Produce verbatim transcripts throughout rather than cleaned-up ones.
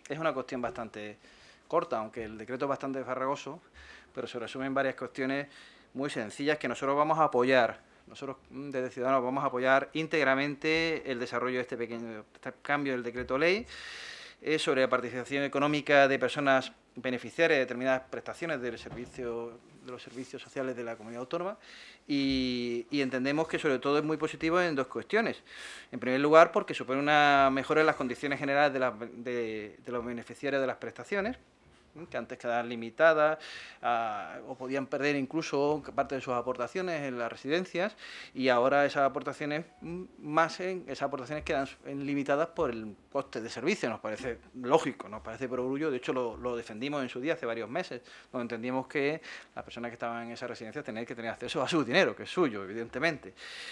es una cuestión bastante corta, aunque el decreto es bastante farragoso, pero se resumen varias cuestiones muy sencillas que nosotros vamos a apoyar. Nosotros, desde Ciudadanos, vamos a apoyar íntegramente el desarrollo de este pequeño este cambio del decreto ley eh, sobre la participación económica de personas beneficiarias de determinadas prestaciones del servicio, de los servicios sociales de la comunidad autónoma y, y entendemos que sobre todo es muy positivo en dos cuestiones. En primer lugar, porque supone una mejora en las condiciones generales de, las, de, de los beneficiarios de las prestaciones, que antes quedaban limitadas a, o podían perder incluso parte de sus aportaciones en las residencias, y ahora esas aportaciones más en, esas aportaciones quedan limitadas por el coste de servicio. Nos parece lógico, nos parece perogrullo, de hecho lo, lo defendimos en su día hace varios meses, donde entendíamos que las personas que estaban en esas residencias tenían que tener acceso a su dinero, que es suyo, evidentemente.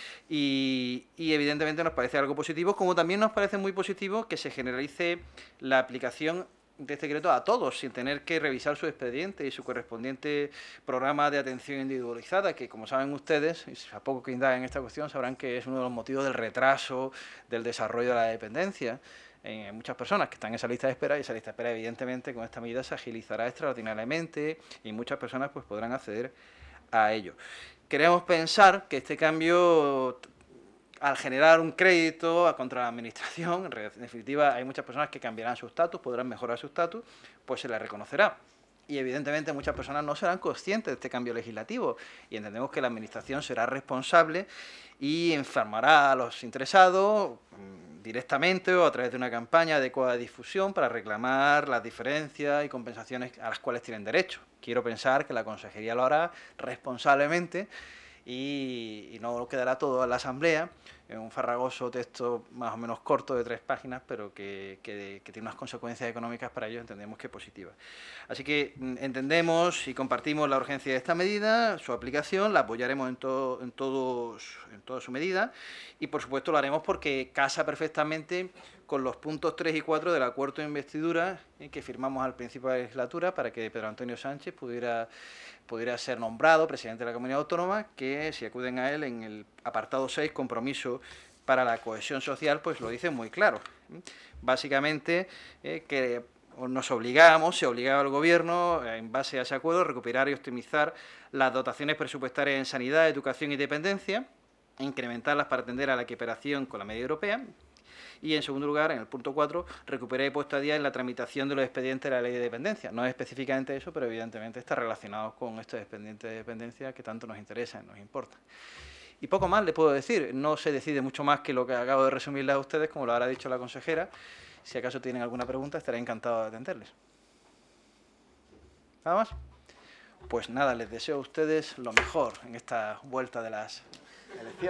Y, y evidentemente nos parece algo positivo, como también nos parece muy positivo que se generalice la aplicación de este decreto a todos, sin tener que revisar su expediente y su correspondiente programa de atención individualizada, que como saben ustedes, y a poco que indagan en esta cuestión, sabrán que es uno de los motivos del retraso del desarrollo de la dependencia en muchas personas que están en esa lista de espera, y esa lista de espera evidentemente con esta medida se agilizará extraordinariamente y muchas personas pues podrán acceder a ello. Queremos pensar que este cambio, al generar un crédito contra la administración, en definitiva hay muchas personas que cambiarán su estatus, podrán mejorar su estatus, pues se les reconocerá. Y evidentemente muchas personas no serán conscientes de este cambio legislativo y entendemos que la administración será responsable y informará a los interesados directamente o a través de una campaña adecuada de difusión para reclamar las diferencias y compensaciones a las cuales tienen derecho. Quiero pensar que la Consejería lo hará responsablemente y, y no quedará todo en la Asamblea, en un farragoso texto más o menos corto de tres páginas, pero que, que, que tiene unas consecuencias económicas para ellos, entendemos que positivas. Así que entendemos y compartimos la urgencia de esta medida, su aplicación, la apoyaremos en, todo, en, todos, en toda su medida y por supuesto lo haremos porque casa perfectamente con los puntos tres y cuatro del acuerdo de investidura eh, que firmamos al principio de la legislatura para que Pedro Antonio Sánchez pudiera, pudiera ser nombrado presidente de la Comunidad Autónoma, que si acuden a él en el apartado seis, compromiso para la cohesión social, pues lo dice muy claro. Básicamente eh, que nos obligamos, se obligaba al Gobierno, en base a ese acuerdo, a recuperar y optimizar las dotaciones presupuestarias en sanidad, educación y dependencia, e incrementarlas para atender a la equiparación con la media europea. Y, en segundo lugar, en el punto cuatro, recuperar y puesto a día en la tramitación de los expedientes de la ley de dependencia. No es específicamente eso, pero evidentemente está relacionado con estos expedientes de dependencia que tanto nos interesan, nos importan. Y poco más les puedo decir. No se decide mucho más que lo que acabo de resumirles a ustedes, como lo habrá dicho la consejera. Si acaso tienen alguna pregunta, estaré encantado de atenderles. ¿Nada más? Pues nada, les deseo a ustedes lo mejor en esta vuelta de las